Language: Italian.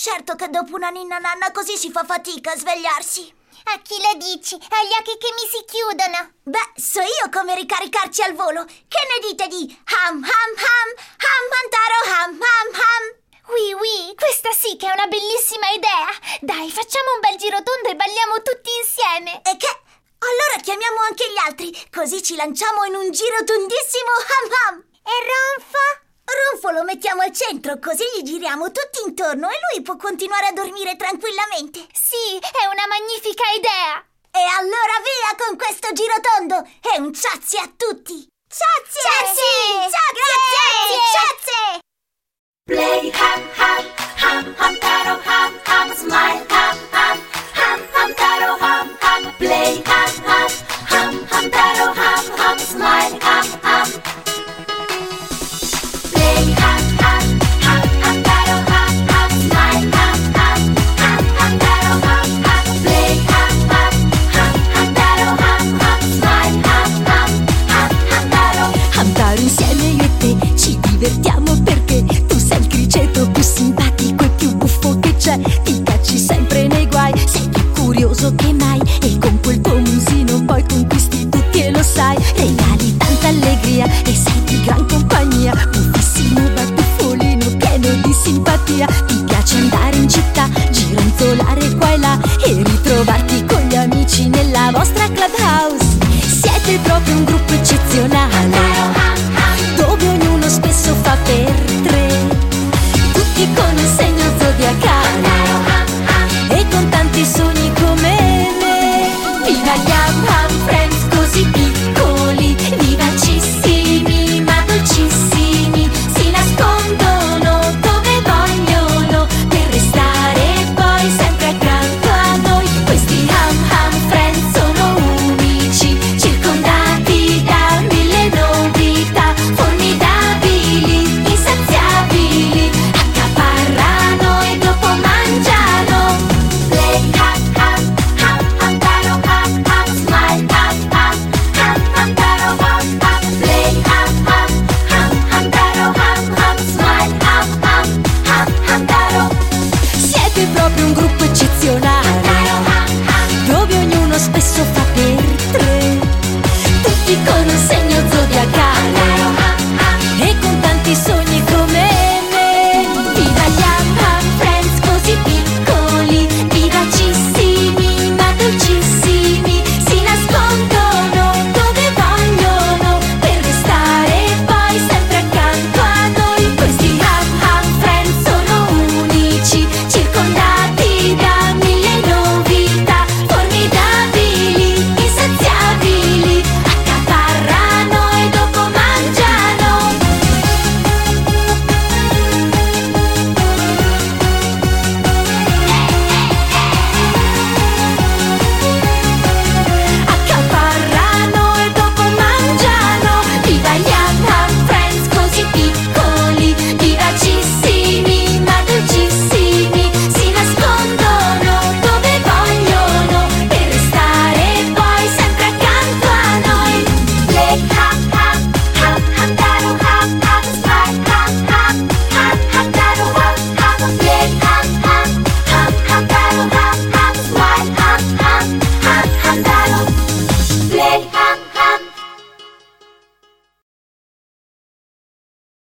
certo che dopo una ninna nanna così si fa fatica a svegliarsi. A chi le dici? Agli occhi che mi si chiudono. Beh, so io come ricaricarci al volo. Che ne dite di ham ham ham, ham mantaro ham ham ham? Oui, questa sì che è una bellissima idea. Dai, facciamo un bel girotondo e balliamo tutti insieme. E che? Allora chiamiamo anche gli altri, così ci lanciamo in un giro tondissimo ham ham. E Ronfo? Ronfo lo mettiamo al centro, così gli giriamo tutti intorno e lui può continuare a dormire tranquillamente. Sì, è una magnifica idea. E allora via con questo girotondo e un ciazie a tutti. Ciazie! Ciazie! Ciazie! Ciazie! Play ham ham, ham ham taro ham ham, smile ham ham, ham ham taro ham ham. Play ham ham, ham ham taro ham ham, smile ham ham. Play ham ham, ham ham taro ham ham, smile ham ham, ham ham taro ham ham. Play ham ham, ham ham taro ham ham, smile ham ham, ham ham taro. Hamtaro insieme io e te ci divertiamo perché tu sei il criceto più simpatico e più buffo che c'è. Ti cacci sempre nei guai, sei più curioso che mai e con quel tuo musino poi conquisti tutti e lo sai. Regali tanta allegria e sei di gran compagnia, buffissimo batuffolino pieno di simpatia. Ti piace andare in città, gironzolare qua e là e ritrovarti con gli amici nella vostra clubhouse. Siete proprio un gruppo